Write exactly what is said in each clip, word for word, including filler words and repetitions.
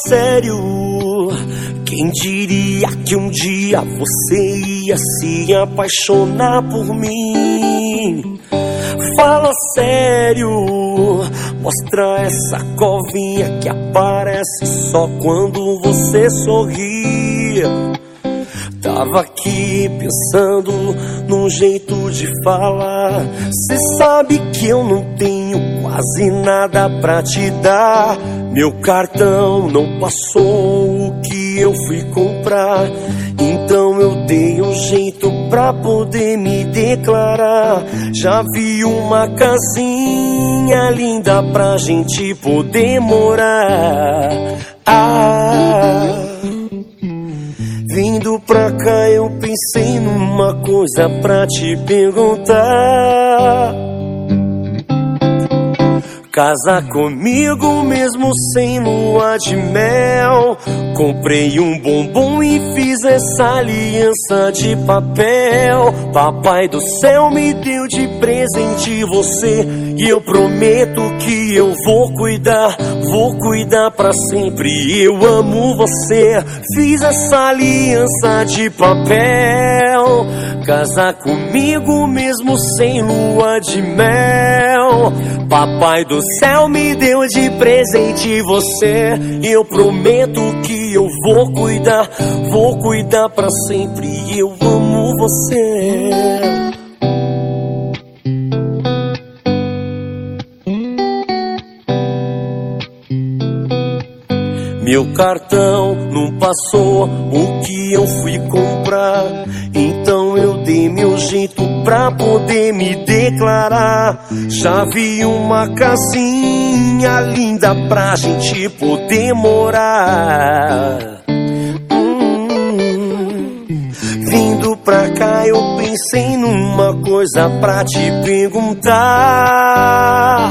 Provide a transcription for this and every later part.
sério. Quem diria que um dia você ia se apaixonar por mim? Fala sério, mostra essa covinha que aparece só quando você sorri. Tava aqui pensando num jeito de falar. Cê sabe que eu não tenho quase nada pra te dar. Meu cartão não passou o que eu fui comprar, então eu dei um jeito pra poder me declarar. Já vi uma casinha linda pra gente poder morar. Ah, vindo pra cá eu pensei numa coisa pra te perguntar. Casa comigo mesmo sem lua de mel. Comprei um bombom e fiz essa aliança de papel. Papai do céu me deu de presente você, e eu prometo que eu vou cuidar, vou cuidar pra sempre. Eu amo você. Fiz essa aliança de papel. Casa comigo mesmo sem lua de mel. Papai do céu me deu de presente você, e eu prometo que eu vou cuidar, vou cuidar pra sempre. Eu amo você. Meu cartão não passou o que eu fui comprar, então eu dei meu jeito pra poder me declarar. Já vi uma casinha linda pra gente poder morar. hum, Vindo pra cá eu pensei numa coisa pra te perguntar.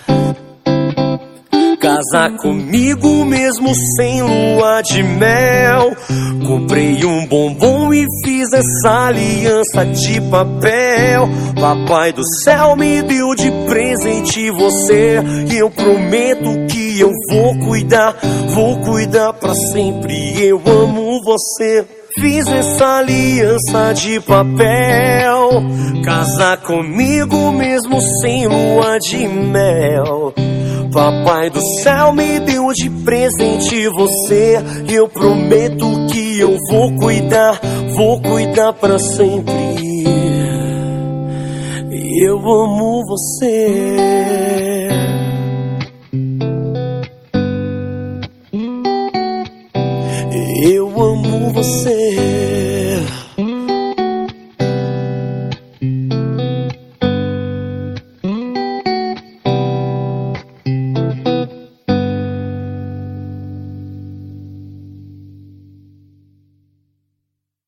Casar comigo mesmo sem lua de mel. Comprei um bombom e fiz essa aliança de papel. Papai do céu me deu de presente você, e eu prometo que eu vou cuidar, vou cuidar pra sempre. Eu amo você. Fiz essa aliança de papel. Casar comigo mesmo sem lua de mel. Papai do céu me deu de presente você, e eu prometo que eu vou cuidar, vou cuidar pra sempre. Eu amo você.